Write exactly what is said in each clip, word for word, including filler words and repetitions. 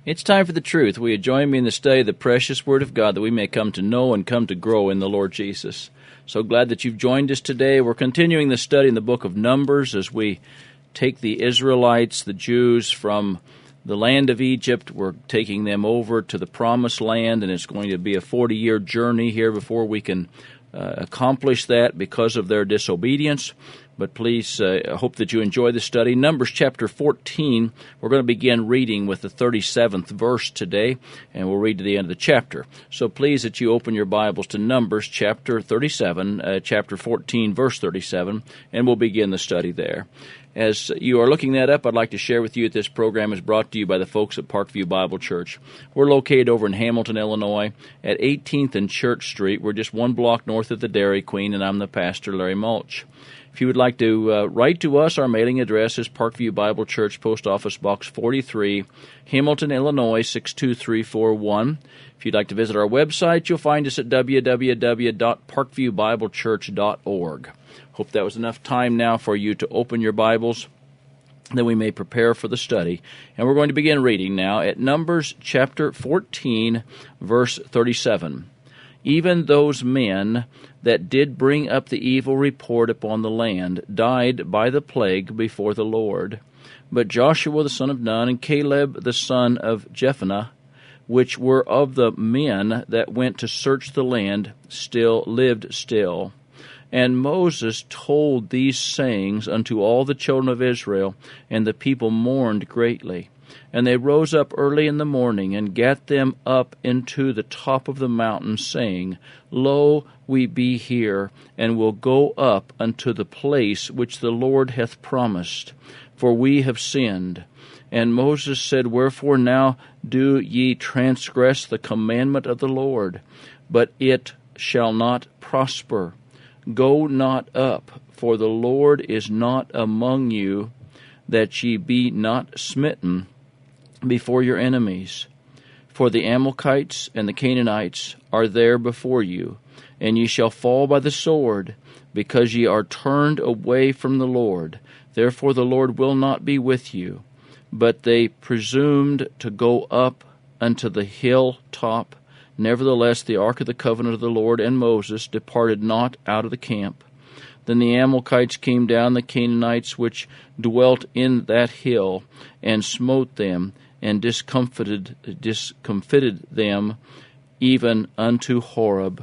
It's time for the truth. Will you join me in the study of the precious Word of God that we may come to know and come to grow in the Lord Jesus? So glad that you've joined us today. We're continuing the study in the book of Numbers as we take the Israelites, the Jews, from the land of Egypt. We're taking them over to the Promised Land, and it's going to be a forty-year journey here before we can uh, accomplish that because of their disobedience. But please, uh, I hope that you enjoy the study. Numbers chapter fourteen, we're going to begin reading with the thirty-seventh verse today, and we'll read to the end of the chapter. So please that you open your Bibles to Numbers chapter thirty-seven, uh, chapter fourteen, verse thirty-seven, and we'll begin the study there. As you are looking that up, I'd like to share with you that this program is brought to you by the folks at Parkview Bible Church. We're located over in Hamilton, Illinois, at eighteenth and Church Street. We're just one block north of the Dairy Queen, and I'm the pastor, Larry Mulch. If you would like to uh, write to us, our mailing address is Parkview Bible Church, Post Office Box forty-three, Hamilton, Illinois, six two three four one. If you'd like to visit our website, you'll find us at w w w dot parkview bible church dot org. Hope that was enough time now for you to open your Bibles, that we may prepare for the study. And we're going to begin reading now at Numbers chapter fourteen, verse thirty-seven. Even those men that did bring up the evil report upon the land died by the plague before the Lord. But Joshua the son of Nun and Caleb the son of Jephunneh, which were of the men that went to search the land, still lived still. And Moses told these sayings unto all the children of Israel, and the people mourned greatly. And they rose up early in the morning, and gat them up into the top of the mountain, saying, Lo, we be here, and will go up unto the place which the Lord hath promised, for we have sinned. And Moses said, Wherefore now do ye transgress the commandment of the Lord? But it shall not prosper. Go not up, for the Lord is not among you, that ye be not smitten before your enemies. For the Amalekites and the Canaanites are there before you, and ye shall fall by the sword, because ye are turned away from the Lord. Therefore the Lord will not be with you. But they presumed to go up unto the hill top. Nevertheless the ark of the covenant of the Lord and Moses departed not out of the camp. Then the Amalekites came down, the Canaanites which dwelt in that hill, and smote them, and discomfited, discomfited them even unto Horeb.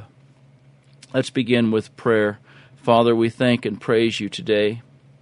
Let's begin with prayer. Father, we thank and praise you today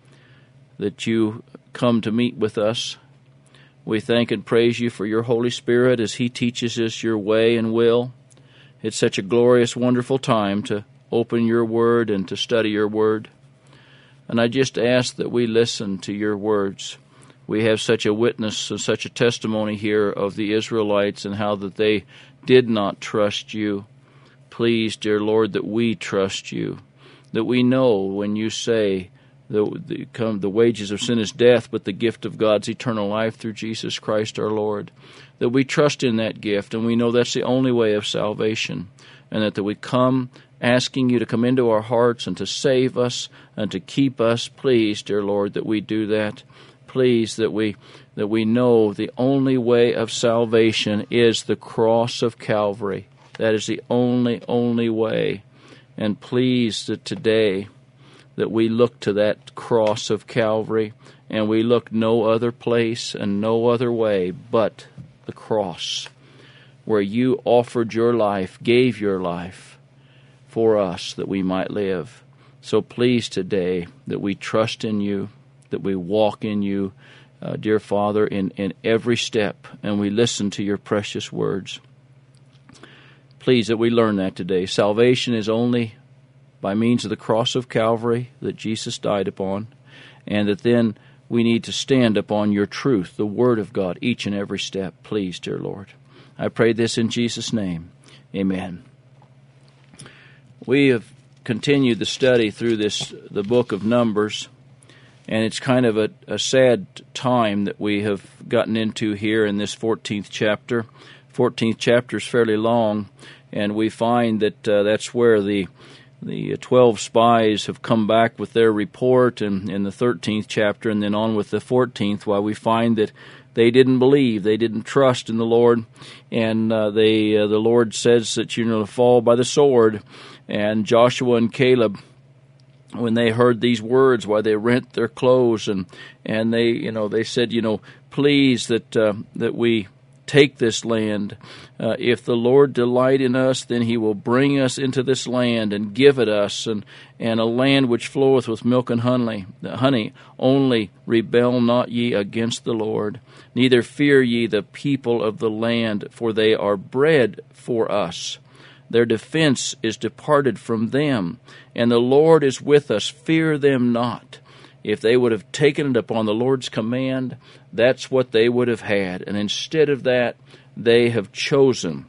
that you come to meet with us. We thank and praise you for your Holy Spirit as he teaches us your way and will. It's such a glorious, wonderful time to open your word and to study your word. And I just ask that we listen to your words. We have such a witness and such a testimony here of the Israelites and how that they did not trust you. Please, dear Lord, that we trust you, that we know when you say the, the, come, the wages of sin is death, but the gift of God's eternal life through Jesus Christ our Lord, that we trust in that gift, and we know that's the only way of salvation, and that, that we come asking you to come into our hearts and to save us and to keep us. Please, dear Lord, that we do that. Please, that we that we know the only way of salvation is the cross of Calvary. That is the only, only way. And please that today that we look to that cross of Calvary and we look no other place and no other way but the cross, where you offered your life, gave your life for us that we might live. So please today that we trust in you, that we walk in you, uh, dear Father, in, in every step, and we listen to your precious words. Please that we learn that today. Salvation is only by means of the cross of Calvary that Jesus died upon, and that then we need to stand upon your truth, the Word of God, each and every step. Please, dear Lord. I pray this in Jesus' name. Amen. We have continued the study through this the book of Numbers, and it's kind of a, a sad time that we have gotten into here in this fourteenth chapter. fourteenth chapter is fairly long, and we find that uh, that's where the the twelve spies have come back with their report in, in the thirteenth chapter, and then on with the fourteenth, while we find that they didn't believe, they didn't trust in the Lord, and uh, they uh, the Lord says that you're going to fall by the sword. And Joshua and Caleb, when they heard these words, why they rent their clothes, and and they you know they said, you know, please that uh, that we take this land. Uh, if the Lord delight in us, then He will bring us into this land and give it us, and, and a land which floweth with milk and honey. Honey, only rebel not ye against the Lord, neither fear ye the people of the land, for they are bread for us. Their defense is departed from them, and the Lord is with us. Fear them not. If they would have taken it upon the Lord's command, that's what they would have had. And instead of that, they have chosen,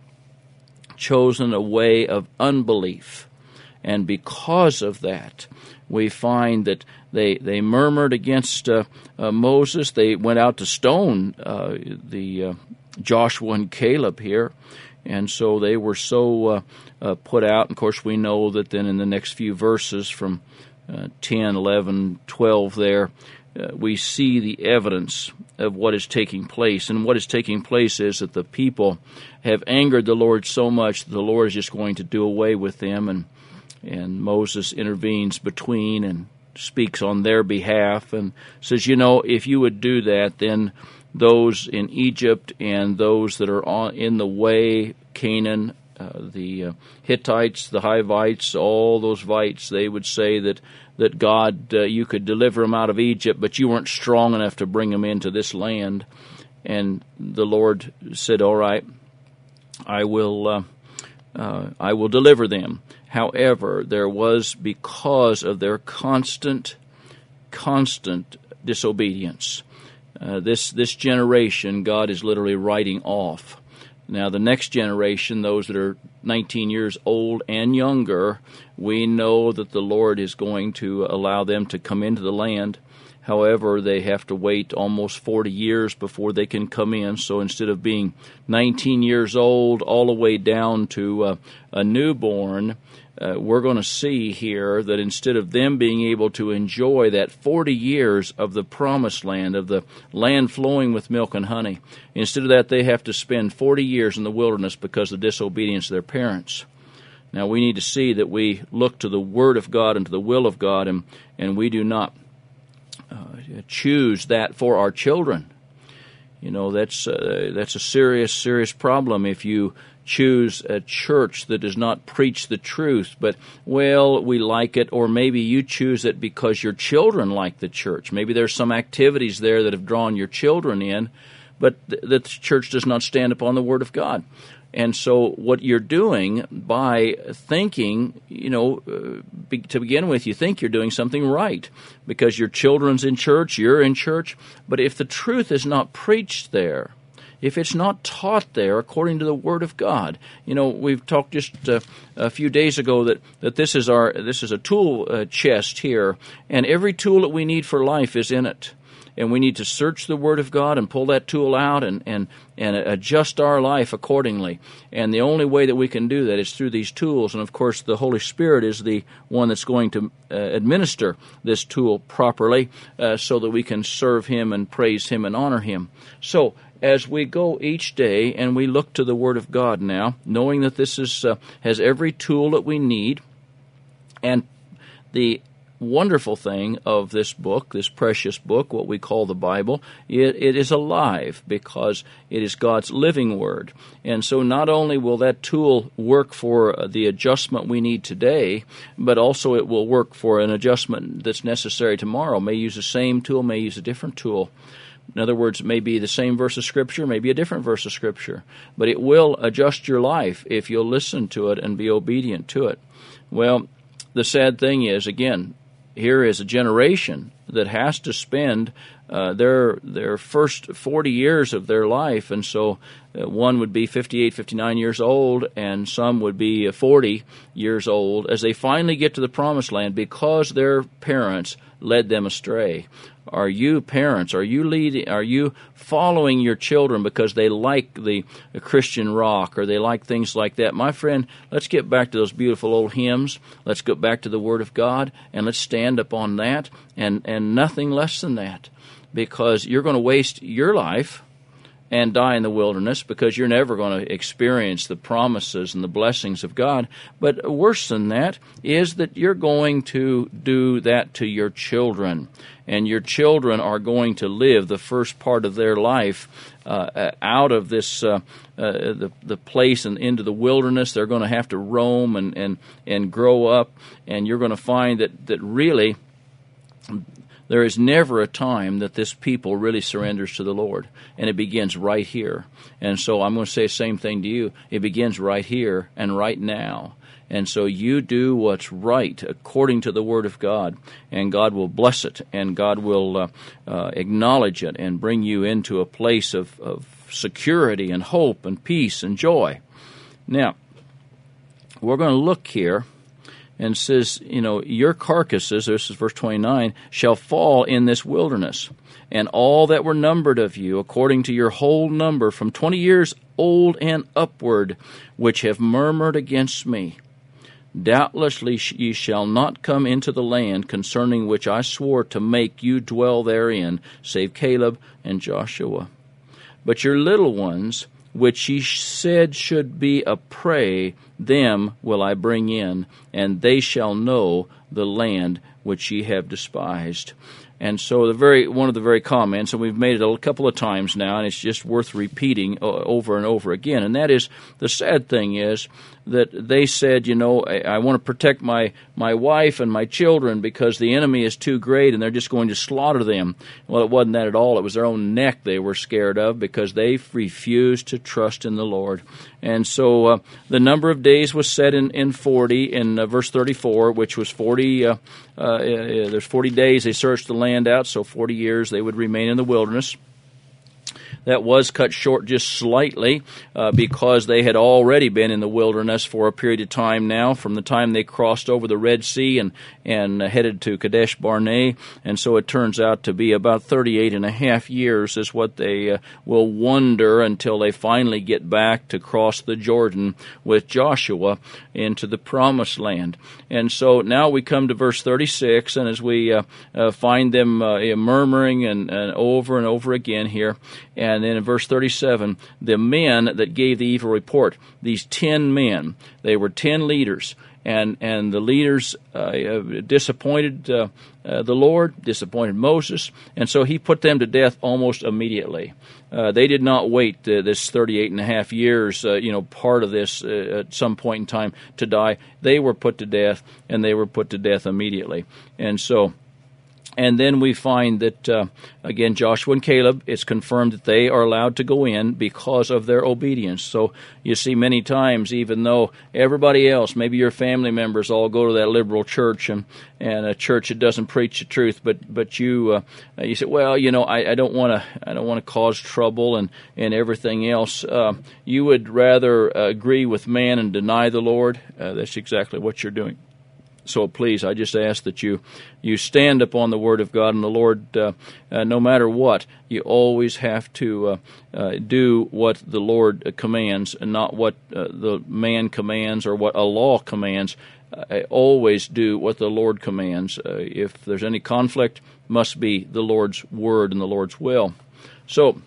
chosen a way of unbelief. And because of that, we find that they they murmured against uh, uh, Moses. They went out to stone uh, the uh, Joshua and Caleb here. And so they were so uh, uh, put out. And of course, we know that then in the next few verses from Uh, ten, eleven, twelve there, uh, we see the evidence of what is taking place. And what is taking place is that the people have angered the Lord so much that the Lord is just going to do away with them. And, and Moses intervenes between and speaks on their behalf and says, you know, if you would do that, then those in Egypt and those that are on, in the way, Canaan, Uh, the uh, Hittites, the Hivites, all those Vites, they would say that that God, uh, you could deliver them out of Egypt, but you weren't strong enough to bring them into this land. And the Lord said, all right, I will, uh, uh, I will deliver them. However, there was, because of their constant, constant disobedience, uh, this this generation, God is literally writing off. Now, the next generation, those that are nineteen years old and younger, we know that the Lord is going to allow them to come into the land. However, they have to wait almost forty years before they can come in. So instead of being nineteen years old all the way down to uh, a newborn, uh, we're going to see here that instead of them being able to enjoy that forty years of the promised land, of the land flowing with milk and honey, instead of that they have to spend forty years in the wilderness because of disobedience to their parents. Now we need to see that we look to the Word of God and to the will of God, and, and we do not uh, choose that for our children. You know, that's uh, that's a serious, serious problem if you choose a church that does not preach the truth, but, well, we like it, or maybe you choose it because your children like the church. Maybe there's some activities there that have drawn your children in, but th- that the church does not stand upon the Word of God. And so what you're doing by thinking, you know, uh, be, to begin with, you think you're doing something right because your children's in church, you're in church, but if the truth is not preached there, if it's not taught there according to the Word of God. You know, we've talked just uh, a few days ago that, that this is our this is a tool uh, chest here, and every tool that we need for life is in it. And we need to search the Word of God and pull that tool out and, and, and adjust our life accordingly. And the only way that we can do that is through these tools. And, of course, the Holy Spirit is the one that's going to uh, administer this tool properly uh, so that we can serve Him and praise Him and honor Him. So, as we go each day and we look to the Word of God now, knowing that this is uh, has every tool that we need, and the wonderful thing of this book, this precious book, what we call the Bible, it, it is alive because it is God's living Word. And so not only will that tool work for the adjustment we need today, but also it will work for an adjustment that's necessary tomorrow. May use the same tool, may use a different tool. In other words, it may be the same verse of Scripture, maybe a different verse of Scripture, but it will adjust your life if you'll listen to it and be obedient to it. Well, the sad thing is, again, here is a generation that has to spend uh, their their first forty years of their life, and so uh, one would be fifty-eight, fifty-nine years old, and some would be forty years old, as they finally get to the Promised Land because their parents led them astray. Are you parents? Are you leading? Are you following your children because they like the, the Christian rock or they like things like that? My friend, let's get back to those beautiful old hymns. Let's get back to the Word of God, and let's stand upon that and, and nothing less than that, because you're going to waste your life and die in the wilderness, because you're never going to experience the promises and the blessings of God. But worse than that is that you're going to do that to your children, and your children are going to live the first part of their life uh, out of this uh, uh, the the place and into the wilderness. They're going to have to roam and and and grow up, and you're going to find that that really there is never a time that this people really surrenders to the Lord, and it begins right here. And so I'm going to say the same thing to you. It begins right here and right now. And so you do what's right according to the Word of God, and God will bless it, and God will uh, uh, acknowledge it and bring you into a place of, of security and hope and peace and joy. Now, we're going to look here. And says, you know, your carcasses, this is verse twenty-nine, shall fall in this wilderness, and all that were numbered of you, according to your whole number, from twenty years old and upward, which have murmured against me. Doubtlessly ye shall not come into the land concerning which I swore to make you dwell therein, save Caleb and Joshua. But your little ones, which ye said should be a prey, them will I bring in, and they shall know the land which ye have despised. And so the very one of the very comments, and we've made it a couple of times now, and it's just worth repeating over and over again, and that is, the sad thing is that they said, you know, I, I want to protect my, my wife and my children because the enemy is too great and they're just going to slaughter them. Well, it wasn't that at all. It was their own neck they were scared of, because they refused to trust in the Lord. And so uh, the number of days was set in, in forty in uh, verse thirty-four, which was forty, uh, uh, there's forty days they searched the land out, so forty years they would remain in the wilderness. That was cut short just slightly uh, because they had already been in the wilderness for a period of time now, from the time they crossed over the Red Sea and, and uh, headed to Kadesh Barnea. And so it turns out to be about thirty-eight and a half years is what they uh, will wander until they finally get back to cross the Jordan with Joshua into the Promised Land. And so now we come to verse thirty-six, and as we uh, uh, find them uh, murmuring and, and over and over again here, and then in verse thirty-seven, the men that gave the evil report, these ten men, they were ten leaders, and, and the leaders uh, disappointed uh, uh, the Lord, disappointed Moses, and so he put them to death almost immediately. Uh, they did not wait uh, this thirty-eight and a half years, uh, you know, part of this uh, at some point in time to die. They were put to death, and they were put to death immediately. And so And then we find that, uh, again, Joshua and Caleb, it's confirmed that they are allowed to go in because of their obedience. So you see many times, even though everybody else, maybe your family members all go to that liberal church and, and a church that doesn't preach the truth, but but you uh, you say, well, you know, I, I don't want to I don't want to cause trouble and, and everything else. Uh, you would rather uh, agree with man and deny the Lord. Uh, that's exactly what you're doing. So please, I just ask that you you stand upon the Word of God, and the Lord, uh, uh, no matter what, you always have to uh, uh, do what the Lord commands and not what uh, the man commands or what a law commands. Uh, always do what the Lord commands. Uh, if there's any conflict, must be the Lord's Word and the Lord's will. So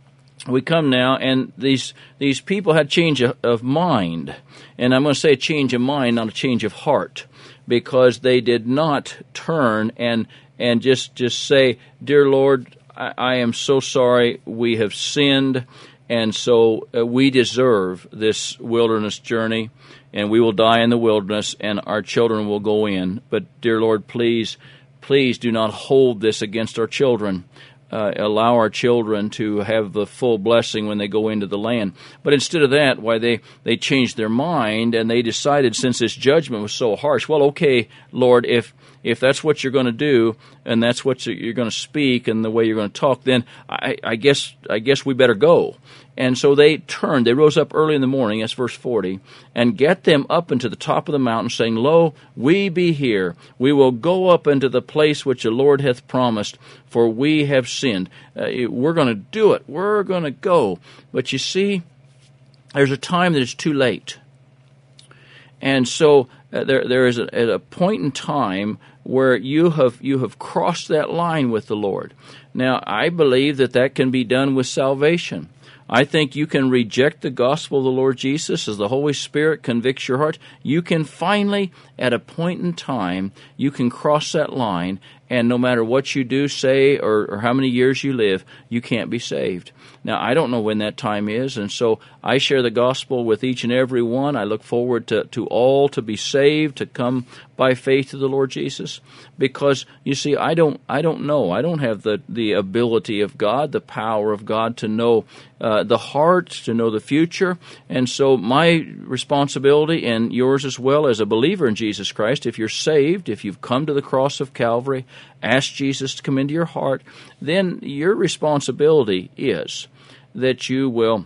we come now, and these these people had change of, of mind. And I'm going to say a change of mind, not a change of heart, because they did not turn and and just, just say, Dear Lord, I, I am so sorry, we have sinned, and so uh, we deserve this wilderness journey, and we will die in the wilderness, and our children will go in. But, dear Lord, please, please do not hold this against our children. Uh, allow our children to have the full blessing when they go into the land. But instead of that, why they, they changed their mind, and they decided, since this judgment was so harsh, well, okay, Lord, if if that's what you're going to do, and that's what you're going to speak, and the way you're going to talk, then I, I guess I guess we better go. And so they turned, they rose up early in the morning, that's verse forty, and get them up into the top of the mountain, saying, Lo, we be here. We will go up into the place which the Lord hath promised, for we have sinned. Uh, we're going to do it. We're going to go. But you see, there's a time that it's too late. And so uh, there there is a, at a point in time where you have you have crossed that line with the Lord. Now, I believe that that can be done with salvation. I think you can reject the gospel of the Lord Jesus as the Holy Spirit convicts your heart. You can finally, at a point in time, you can cross that line, and no matter what you do, say, or, or how many years you live, you can't be saved. Now, I don't know when that time is, and so I share the gospel with each and every one. I look forward to, to all to be saved, to come by faith to the Lord Jesus, because, you see, I don't I don't know. I don't have the, the ability of God, the power of God to know uh, the heart, to know the future, and so my responsibility, and yours as well as a believer in Jesus Christ, if you're saved, if you've come to the cross of Calvary, asked Jesus to come into your heart, then your responsibility is that you will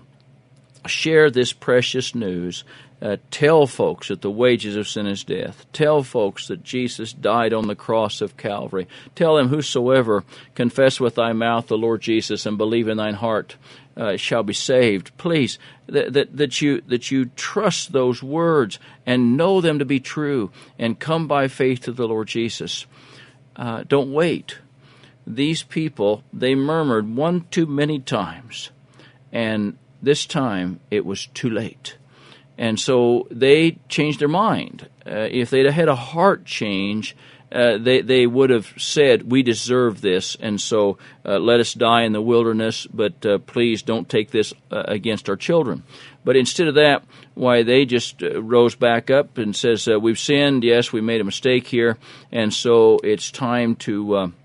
share this precious news. Uh, tell folks that the wages of sin is death. Tell folks that Jesus died on the cross of Calvary. Tell them, whosoever confess with thy mouth the Lord Jesus and believe in thine heart uh, shall be saved. Please, that, that, that you that you trust those words and know them to be true and come by faith to the Lord Jesus. Uh, don't wait. These people, they murmured one too many times, and this time it was too late. And so they changed their mind. Uh, if they'd had a heart change, uh, they they would have said, we deserve this, and so uh, let us die in the wilderness, but uh, please don't take this uh, against our children. But instead of that, why, they just uh, rose back up and says, uh, we've sinned, yes, we made a mistake here, and so it's time to uh,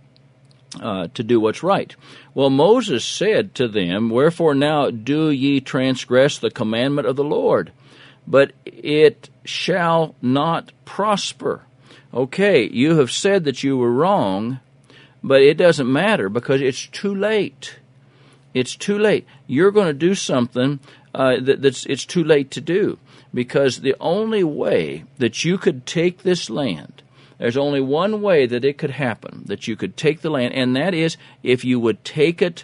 uh, to do what's right. Well, Moses said to them, wherefore now do ye transgress the commandment of the Lord? But it shall not prosper. Okay, you have said that you were wrong, but it doesn't matter because it's too late. It's too late. You're going to do something uh, that, that's it's too late to do, because the only way that you could take this land, there's only one way that it could happen, that you could take the land, and that is if you would take it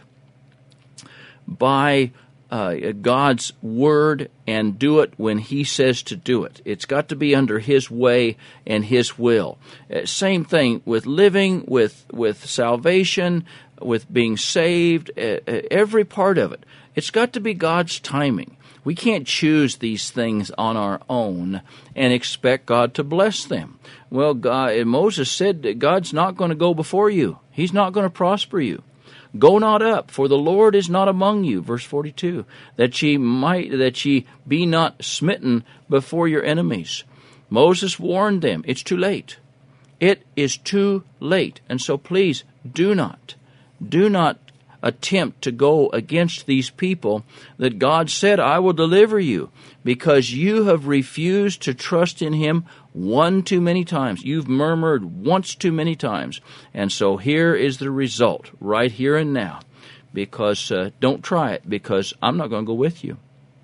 by Uh, God's word and do it when He says to do it. It's got to be under His way and His will. Uh, same thing with living, with with salvation, with being saved, uh, uh, every part of it. It's got to be God's timing. We can't choose these things on our own and expect God to bless them. Well, God, and Moses said that God's not going to go before you. He's not going to prosper you. Go not up, for the Lord is not among you, verse forty-two, that ye might that ye be not smitten before your enemies. Moses warned them, it's too late. It is too late. And so please do not, do not attempt to go against these people that God said, I will deliver you, because you have refused to trust in Him one too many times. You've murmured once too many times. And so here is the result, right here and now. Because, uh, don't try it, because I'm not going to go with you.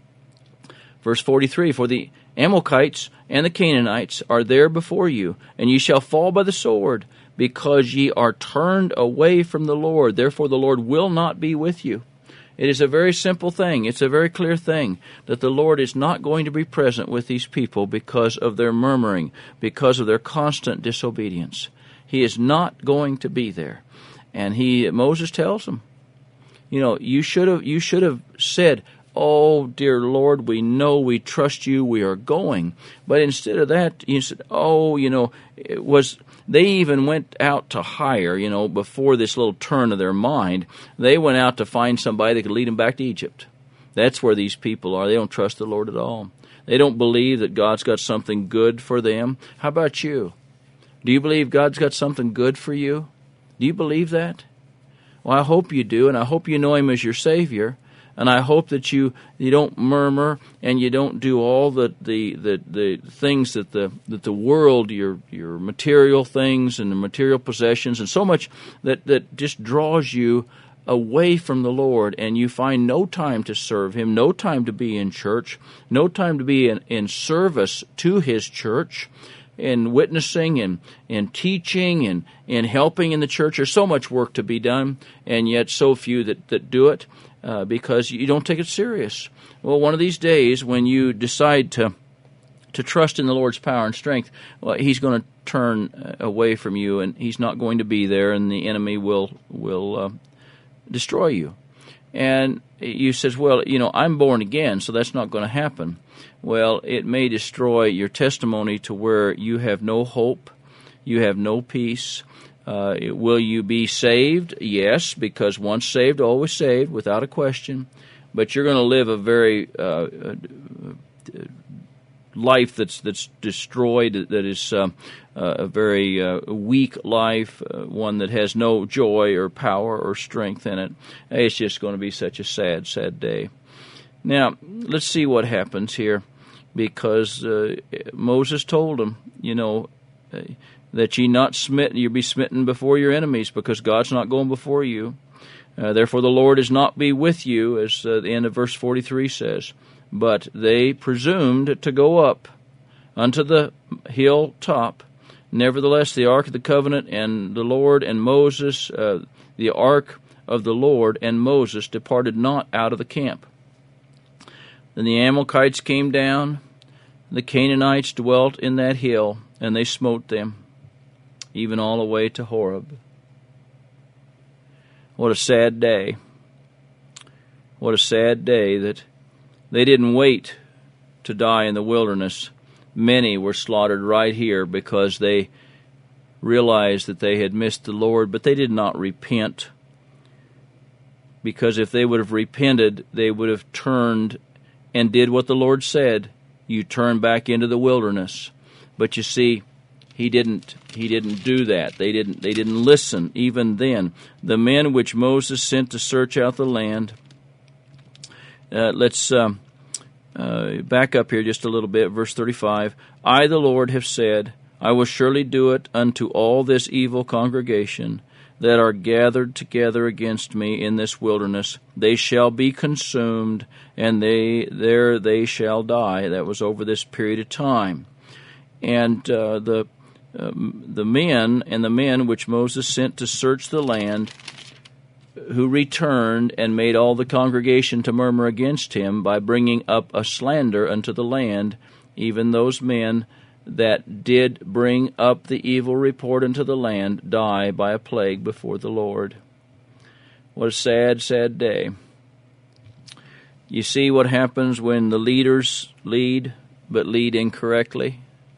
Verse forty-three, for the Amalekites and the Canaanites are there before you, and ye shall fall by the sword, because ye are turned away from the Lord. Therefore the Lord will not be with you. It is a very simple thing. It's a very clear thing that the Lord is not going to be present with these people because of their murmuring, because of their constant disobedience. He is not going to be there. And he, Moses tells them, you know, you should have, you should have said, oh, dear Lord, we know, we trust you, we are going. But instead of that, you said, oh, you know, it was, they even went out to hire, you know, before this little turn of their mind, they went out to find somebody that could lead them back to Egypt. That's where these people are. They don't trust the Lord at all. They don't believe that God's got something good for them. How about you? Do you believe God's got something good for you? Do you believe that? Well, I hope you do, and I hope you know Him as your Savior. And I hope that you, you don't murmur and you don't do all the, the, the, the things that the that the world, your your material things and the material possessions, and so much that, that just draws you away from the Lord, and you find no time to serve Him, no time to be in church, no time to be in, in service to His church, in witnessing and, and teaching and, and helping in the church. There's so much work to be done, and yet so few that, that do it. Uh, because you don't take it serious. Well, one of these days when you decide to to trust in the Lord's power and strength, well, He's going to turn away from you, and He's not going to be there, and the enemy will will uh, destroy you. And you says, well, you know, I'm born again, so that's not going to happen. Well, it may destroy your testimony to where you have no hope, you have no peace. Uh, will you be saved? Yes, because once saved, always saved, without a question. But you're going to live a very uh, life that's that's destroyed, that is uh, a very uh, weak life, uh, one that has no joy or power or strength in it. It's just going to be such a sad, sad day. Now, let's see what happens here, because uh, Moses told him, you know, uh, that ye not smitten, you be smitten before your enemies, because God's not going before you. Uh, therefore the Lord is not be with you, as uh, the end of verse forty-three says. But they presumed to go up unto the hill top. Nevertheless, the ark of the covenant and the Lord and Moses, uh, the ark of the Lord and Moses departed not out of the camp. Then the Amalekites came down, the Canaanites dwelt in that hill, and they smote them, even all the way to Horeb. What a sad day. What a sad day that they didn't wait to die in the wilderness. Many were slaughtered right here because they realized that they had missed the Lord, but they did not repent. Because if they would have repented, they would have turned and did what the Lord said. You turn back into the wilderness. But you see, He didn't. He didn't do that. They didn't. They didn't listen even then. The men which Moses sent to search out the land. Uh, let's um, uh, back up here just a little bit. Verse thirty-five. I, the Lord, have said, I will surely do it unto all this evil congregation that are gathered together against me in this wilderness. They shall be consumed, and they there they shall die. That was over this period of time, and uh, the. Um, the men and the men which Moses sent to search the land, who returned and made all the congregation to murmur against him by bringing up a slander unto the land, even those men that did bring up the evil report unto the land, die by a plague before the Lord. What a sad, sad day. You see what happens when the leaders lead, but lead incorrectly.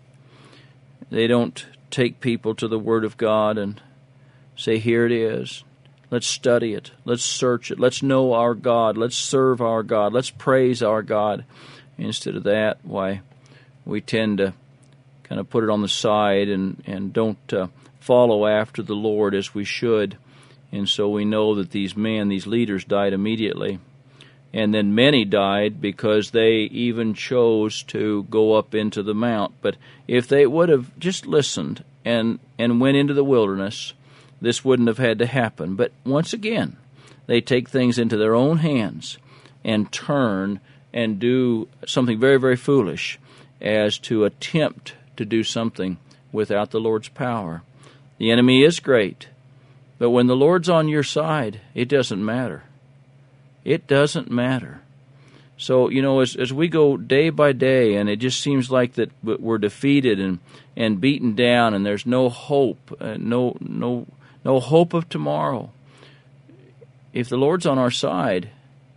They don't take people to the Word of God and say, here it is. Let's study it. Let's search it. Let's know our God. Let's serve our God. Let's praise our God. Instead of that, why, we tend to kind of put it on the side and, and don't uh, follow after the Lord as we should. And so we know that these men, these leaders, died immediately. And then many died because they even chose to go up into the mount. But if they would have just listened and, and went into the wilderness, this wouldn't have had to happen. But once again, they take things into their own hands and turn and do something very, very foolish, as to attempt to do something without the Lord's power. The enemy is great, but when the Lord's on your side, it doesn't matter. It doesn't matter. So, you know, as as we go day by day, and it just seems like that we're defeated and, and beaten down, and there's no hope, uh, no no no hope of tomorrow. If the Lord's on our side,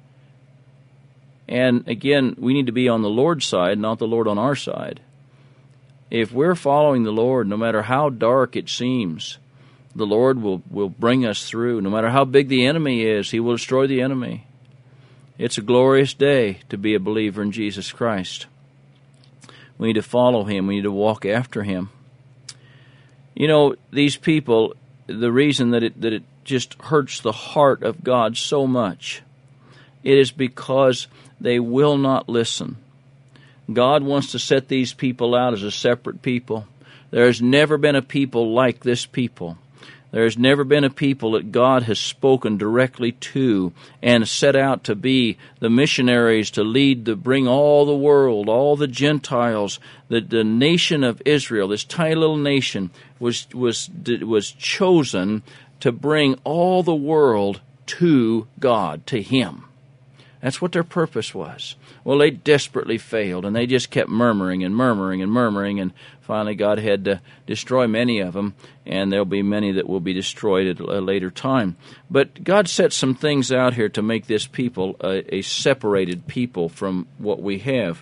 and again, we need to be on the Lord's side, not the Lord on our side. If we're following the Lord, no matter how dark it seems, the Lord will, will bring us through. No matter how big the enemy is, He will destroy the enemy. It's a glorious day to be a believer in Jesus Christ. We need to follow Him. We need to walk after Him. You know, these people, the reason that it that it just hurts the heart of God so much, it is because they will not listen. God wants to set these people out as a separate people. There has never been a people like this people. There has never been a people that God has spoken directly to and set out to be the missionaries to lead, to bring all the world, all the Gentiles. The, the nation of Israel, this tiny little nation, was was was chosen to bring all the world to God, to Him. That's what their purpose was. Well, they desperately failed, and they just kept murmuring and murmuring and murmuring, and finally God had to destroy many of them, and there'll be many that will be destroyed at a later time. But God set some things out here to make this people a, a separated people from what we have.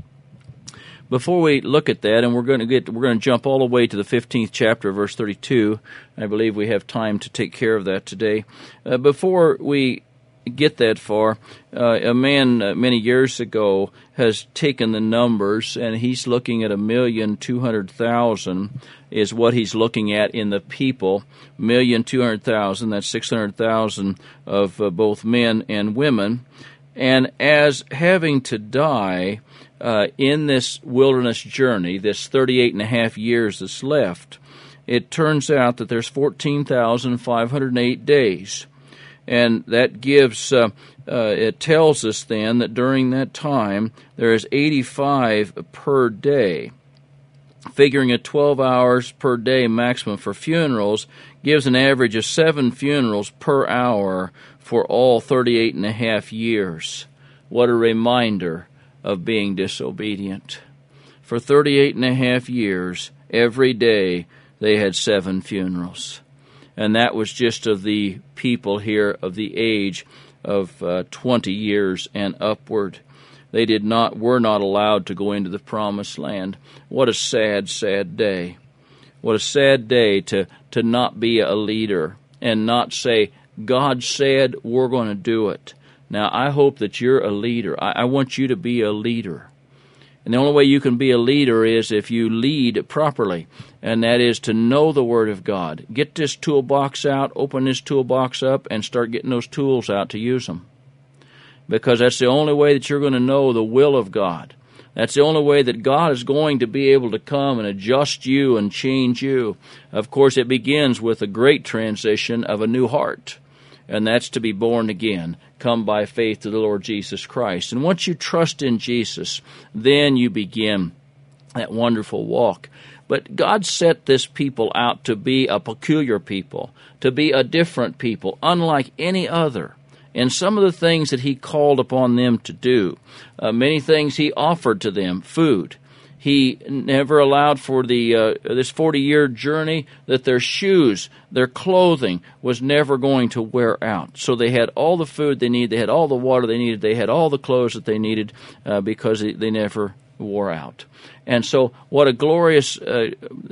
Before we look at that, and we're going to get, we're going to jump all the way to the fifteenth chapter, verse thirty-two. I believe we have time to take care of that today. Uh, before we get that far, uh, a man uh, many years ago has taken the numbers, and he's looking at a million two hundred thousand is what he's looking at in the people. Million two hundred thousand. That's six hundred thousand of uh, both men and women, and as having to die uh, in this wilderness journey, this thirty-eight and a half years that's left. It turns out that there's fourteen thousand five hundred eight days. And that gives, uh, uh, it tells us then that during that time there is eighty-five per day. Figuring at twelve hours per day maximum for funerals gives an average of seven funerals per hour for all thirty-eight and a half years. What a reminder of being disobedient. For thirty-eight and a half years, every day they had seven funerals. And that was just of the people here of the age of uh, twenty years and upward. They did not, were not allowed to go into the promised land. What a sad, sad day. What a sad day to, to not be a leader and not say, God said we're going to do it. Now, I hope that you're a leader. I, I want you to be a leader. And the only way you can be a leader is if you lead properly, and that is to know the Word of God. Get this toolbox out, open this toolbox up, and start getting those tools out to use them. Because that's the only way that you're going to know the will of God. That's the only way that God is going to be able to come and adjust you and change you. Of course, it begins with a great transition of a new heart. And that's to be born again, come by faith to the Lord Jesus Christ. And once you trust in Jesus, then you begin that wonderful walk. But God set this people out to be a peculiar people, to be a different people, unlike any other. And some of the things that He called upon them to do, uh, many things He offered to them, food. He never allowed for the uh, this forty-year journey that their shoes, their clothing was never going to wear out. So they had all the food they needed, they had all the water they needed, they had all the clothes that they needed uh, because they, they never wore out. And so what a glorious uh,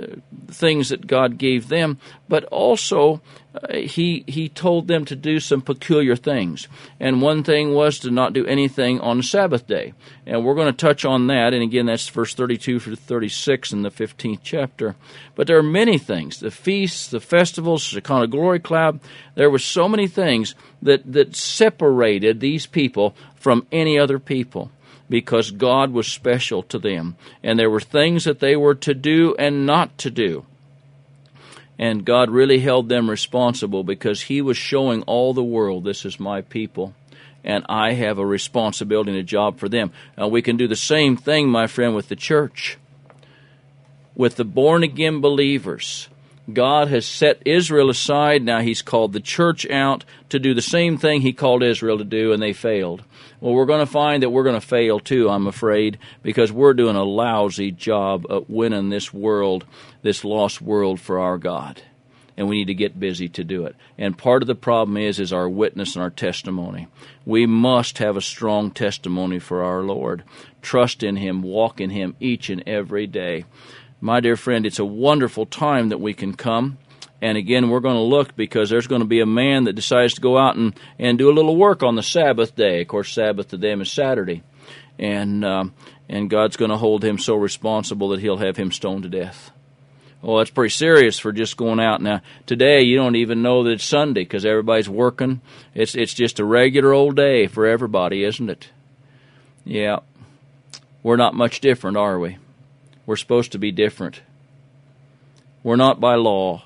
things that God gave them, but also uh, he he told them to do some peculiar things. And one thing was to not do anything on the Sabbath day. And we're going to touch on that, and again that's verse thirty-two through thirty-six in the fifteenth chapter. But there are many things, the feasts, the festivals, Shekinah Glory Cloud, there were so many things that, that separated these people from any other people, because God was special to them. And there were things that they were to do and not to do. And God really held them responsible because He was showing all the world, this is my people, and I have a responsibility and a job for them. Now we can do the same thing, my friend, with the church. With the born-again believers. God has set Israel aside. Now He's called the church out to do the same thing He called Israel to do, and they failed. Well, we're going to find that we're going to fail too, I'm afraid, because we're doing a lousy job of winning this world, this lost world for our God. And we need to get busy to do it. And part of the problem is, is our witness and our testimony. We must have a strong testimony for our Lord. Trust in Him, walk in Him each and every day. My dear friend, it's a wonderful time that we can come. And again, we're going to look because there's going to be a man that decides to go out and, and do a little work on the Sabbath day. Of course, Sabbath to them is Saturday. And, um, and God's going to hold him so responsible that He'll have him stoned to death. Well, that's pretty serious for just going out. Now, today you don't even know that it's Sunday because everybody's working. It's, it's just a regular old day for everybody, isn't it? Yeah. We're not much different, are we? We're supposed to be different. We're not by law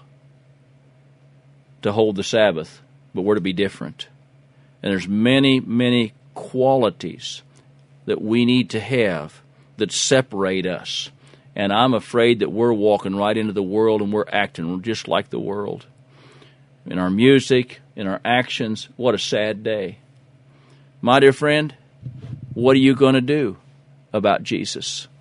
to hold the Sabbath, but we're to be different. And there's many, many qualities that we need to have that separate us. And I'm afraid that we're walking right into the world and we're acting just like the world. In our music, in our actions, what a sad day. My dear friend, what are you going to do about Jesus?